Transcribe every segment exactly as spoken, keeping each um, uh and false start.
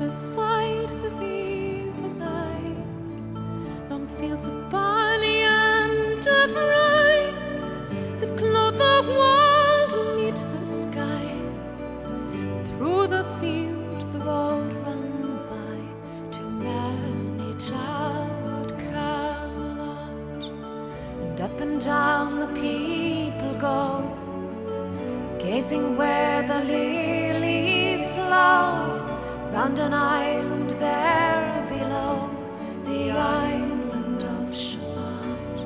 beside the river lay long fields of barley and of rye that clothe the world beneath the sky. Through the field the road ran by to many towered Camelot, and up and down the people go, gazing where the lilies blow, round an island there below, the island of Shalott.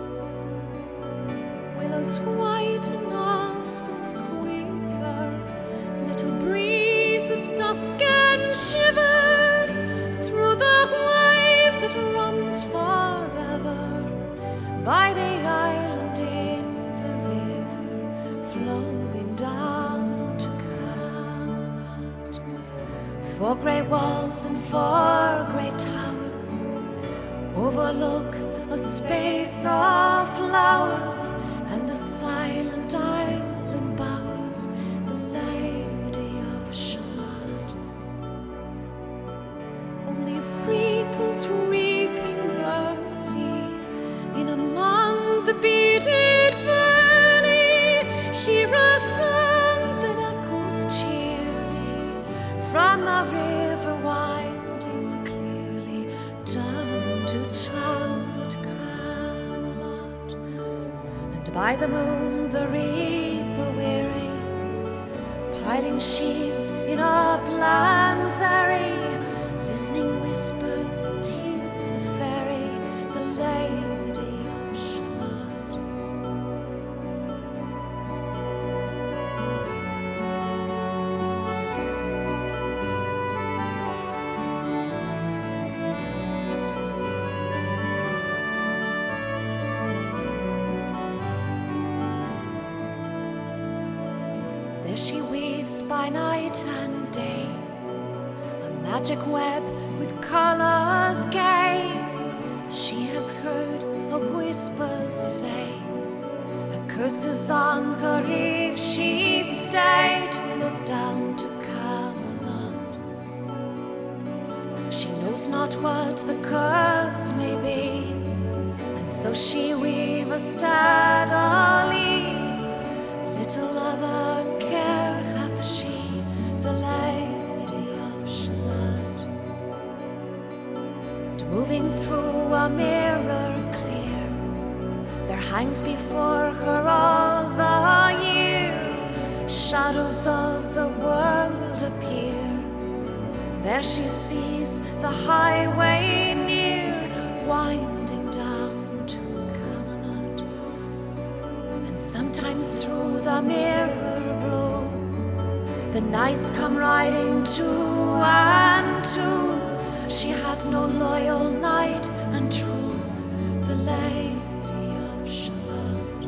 Willows white and aspens quiver, little breezes dusk and shiver through the wave that runs forever by the island in the river flowing down to Camelot. Four grey walls and four grey towers overlook a space of flowers, and the silent isle embowers the Lady of Shalott. Only reapers reaping early in among the beaded barley hear a song that echoes cheerly from the river winding clearly down to towered Camelot. And by the moon the reaper weary, piling sheaves in uplands airy, listening whispers tears the fairy, the Lady of Shalott. There she weaves by night and day a magic web with colors gay. She has heard a whisper say, a curse is on her if she stay to look down to Camelot. She knows not what the curse may be, and so she weaves steadily. Little other care hath she, the Lady of Shalott. And moving through a mirror clear, there hangs before her all the year. Shadows of the world appear. There she sees the highway near, winding down to Camelot. And sometimes through the mirror blue, the knights come riding two and two. She hath no loyal knight and true, the Lady of Shalott.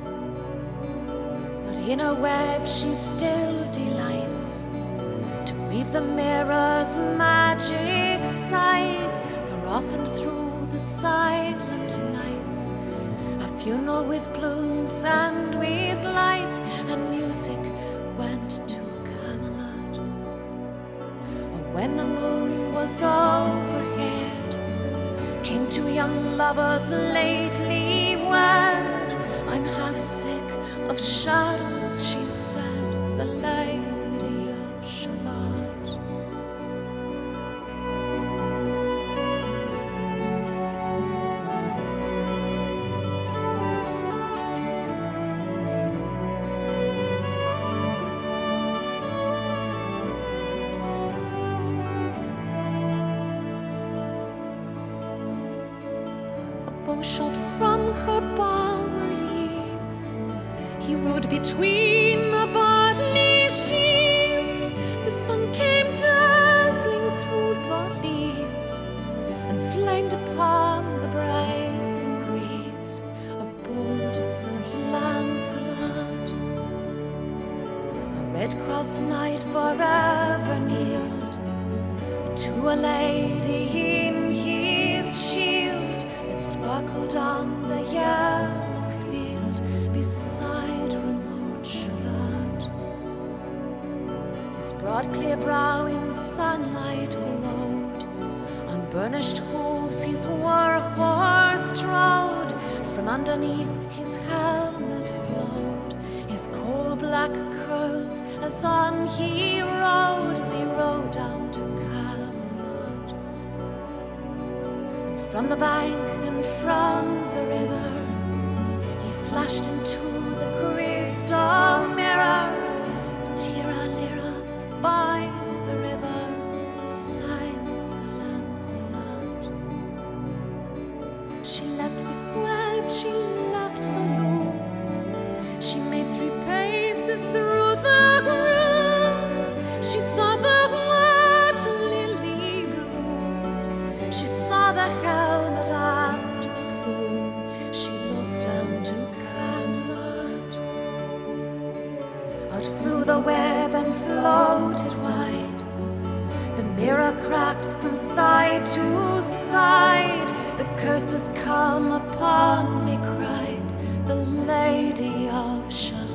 But in a web she still delights to weave the mirror's magic sights. For often through the silent nights, a funeral with plumes and with lights and music went to Camelot. When the moon was overhead, came two young lovers lately wed. I'm half sick of shadows, she said, the Lady of Shalott. Bow shot from her bower eaves, he rode between the barley sheaves. The sun came dazzling through the leaves and flamed upon the brazen greaves of bold Sir Lancelot. A red-crossed knight forever kneeled to a lady in his shield that sparkled on the yellow field beside remote Shalott. His broad clear brow in sunlight glowed. On burnished hooves his war horse trode. From underneath his helmet flowed his coal-black curls as on he rode, as he rode down to Camelot. And from the bank and from the river he flashed into the crystal mirror. Tira lira by the river sang Sir Lancelot. She left the grab, she left the loom. She made three paces through the room. She saw the water lily bloom. She saw the helmet and the plume. She looked down to Camelot. Out flew the web and floated wide. The mirror cracked from side to side. The curses come upon me, cried the Lady of Shalott.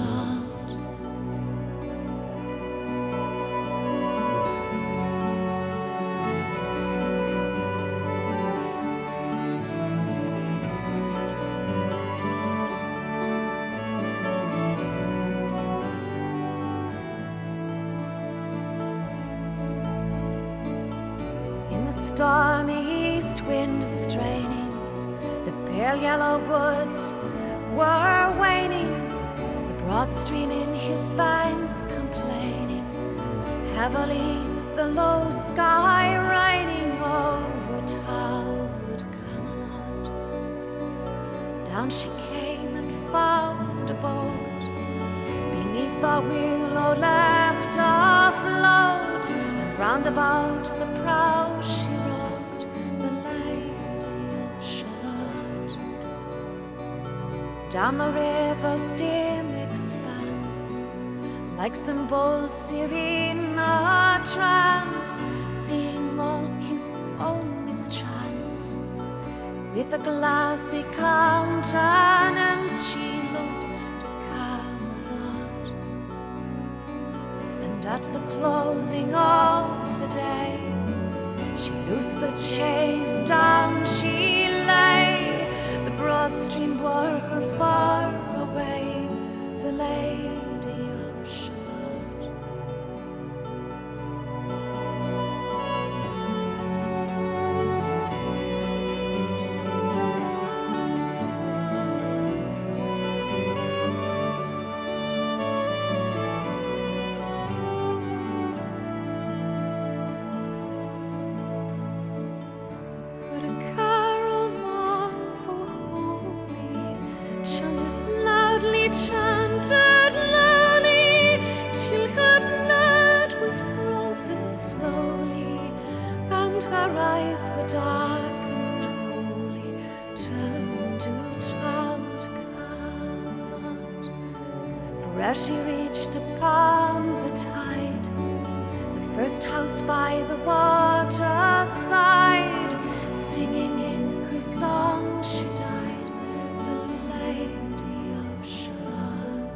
In the stormy east wind straining, the pale yellow woods were waning, the broad stream in his banks complaining, heavily the low sky raining over towered Camelot. Down she came and found a boat beneath a willow left afloat, and round about the prow she rode, the Lady of Shalott. Down the river's dim expanse, like some bold Serena trance, seeing all his own mischance, with a glassy countenance she looked to Camelot. And at the closing of the day, she loosed the chain, down she lay. The broad stream bore her far away, the Lady of Shalott. But a carol mournful, holy, chanted loudly, chanted lowly, till her blood was frozen slowly, and her eyes were dark and holy, turned to towered Camelot. For as she reached upon the tide, the first house by the water side, singing in her song she died, the Lady of Shalott.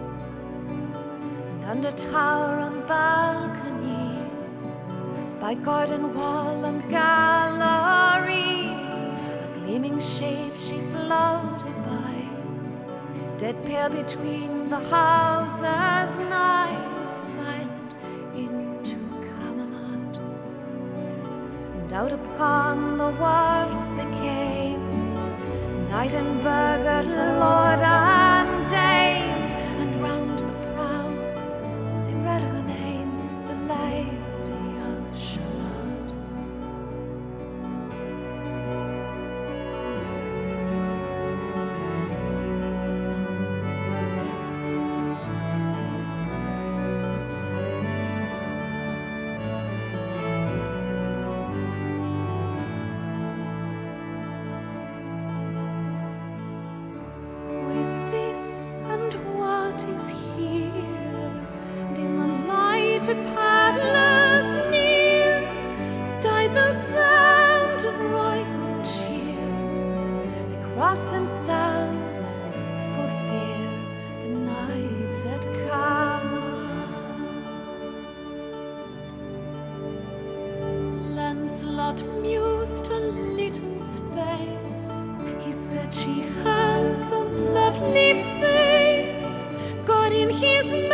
And under tower and balcony, by garden wall and gallery, a gleaming shape she floated by, dead pale between the houses nigh, silent into Camelot. And out upon the wharfs they came, knight and burgher, lord and dame, and round the prow they read her name, the Lady of Shalott. Who is this and what is here? And in the lighted palace near died the sound of royal cheer. They crossed themselves for fear, the knights at Camelot. Lancelot mused a little space. He said she has a lovely face, God in his